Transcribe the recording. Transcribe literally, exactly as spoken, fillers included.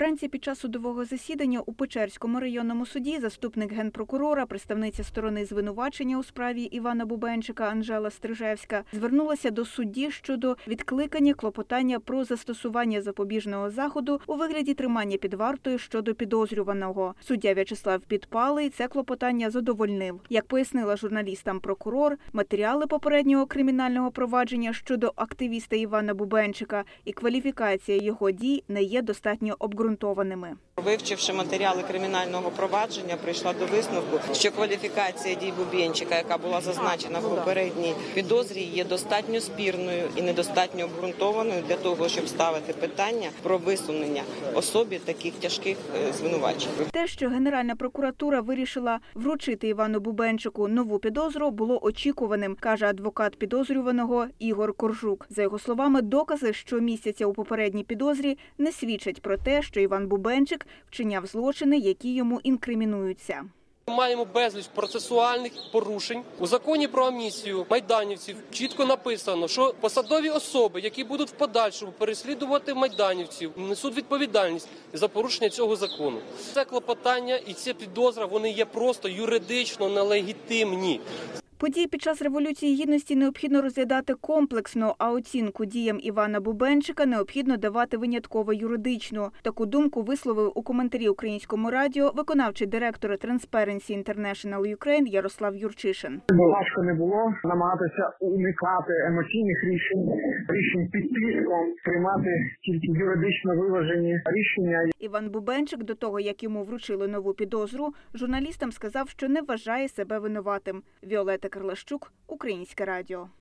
Вранці під час судового засідання у Печерському районному суді заступник генпрокурора, представниця сторони звинувачення у справі Івана Бубенчика Анжела Стрижевська звернулася до судді щодо відкликання клопотання про застосування запобіжного заходу у вигляді тримання під вартою щодо підозрюваного. Суддя В'ячеслав Підпалий це клопотання задовольнив. Як пояснила журналістам прокурор, матеріали попереднього кримінального провадження щодо активіста Івана Бубенчика і кваліфікація його дій не є достатньо обґрунтованими. Вивчивши матеріали кримінального провадження, прийшла до висновку, що кваліфікація дій Бубенчика, яка була зазначена в попередній підозрі, є достатньо спірною і недостатньо обґрунтованою для того, щоб ставити питання про висунення особі таких тяжких звинувачень. Те, що Генеральна прокуратура вирішила вручити Івану Бубенчику нову підозру, було очікуваним, каже адвокат підозрюваного Ігор Коржук. За його словами, докази, що містяться у попередній підозрі, не свідчать про те, що Іван Бубенчик вчиняв злочини, які йому інкримінуються. Ми маємо безліч процесуальних порушень. У законі про амністію майданівців чітко написано, що посадові особи, які будуть в подальшому переслідувати майданівців, несуть відповідальність за порушення цього закону. Це клопотання і ця підозра, вони є просто юридично нелегітимні. Події під час Революції Гідності необхідно розглядати комплексно, а оцінку діям Івана Бубенчика необхідно давати винятково юридично. Таку думку висловив у коментарі Українському радіо виконавчий директор Transparency International Ukraine Ярослав Юрчишин. Важко не було намагатися уникати емоційних рішень, рішень під тиском, приймати тільки юридично виважені рішення. Іван Бубенчик до того, як йому вручили нову підозру, журналістам сказав, що не вважає себе винуватим. Віолетта Карлащук, Українське радіо.